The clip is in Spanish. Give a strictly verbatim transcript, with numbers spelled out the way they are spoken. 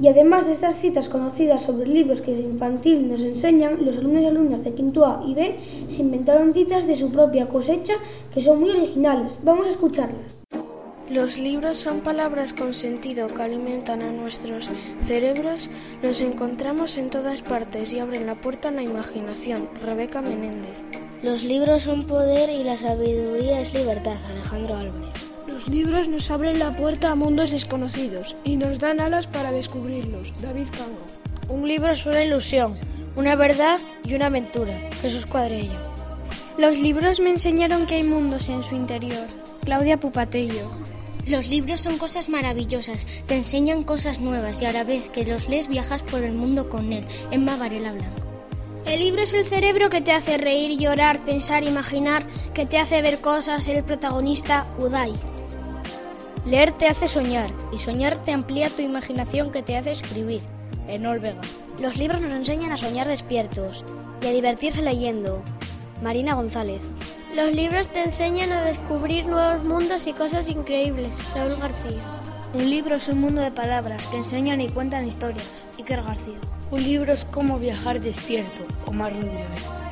Y además de estas citas conocidas sobre libros que en infantil nos enseñan, los alumnos y alumnas de quinto A y B se inventaron citas de su propia cosecha que son muy originales. Vamos a escucharlas. Los libros son palabras con sentido que alimentan a nuestros cerebros. Los encontramos en todas partes y abren la puerta a la imaginación. Rebeca Menéndez. Los libros son poder y la sabiduría es libertad. Alejandro Álvarez. Los libros nos abren la puerta a mundos desconocidos y nos dan alas para descubrirlos. David Cango. Un libro es una ilusión, una verdad y una aventura. Jesús Cuadrello. Los libros me enseñaron que hay mundos en su interior. Claudia Pupatello. Los libros son cosas maravillosas, te enseñan cosas nuevas y a la vez que los lees viajas por el mundo con él. Emma Varela Blanco. El libro es el cerebro que te hace reír, llorar, pensar, imaginar, que te hace ver cosas, el protagonista, Uday. Leer te hace soñar y soñar te amplía tu imaginación que te hace escribir. Enol Vega. Los libros nos enseñan a soñar despiertos y a divertirse leyendo. Marina González. Los libros te enseñan a descubrir nuevos mundos y cosas increíbles. Saúl García. Un libro es un mundo de palabras que enseñan y cuentan historias. Iker García. Un libro es como viajar despierto. Omar Rodríguez.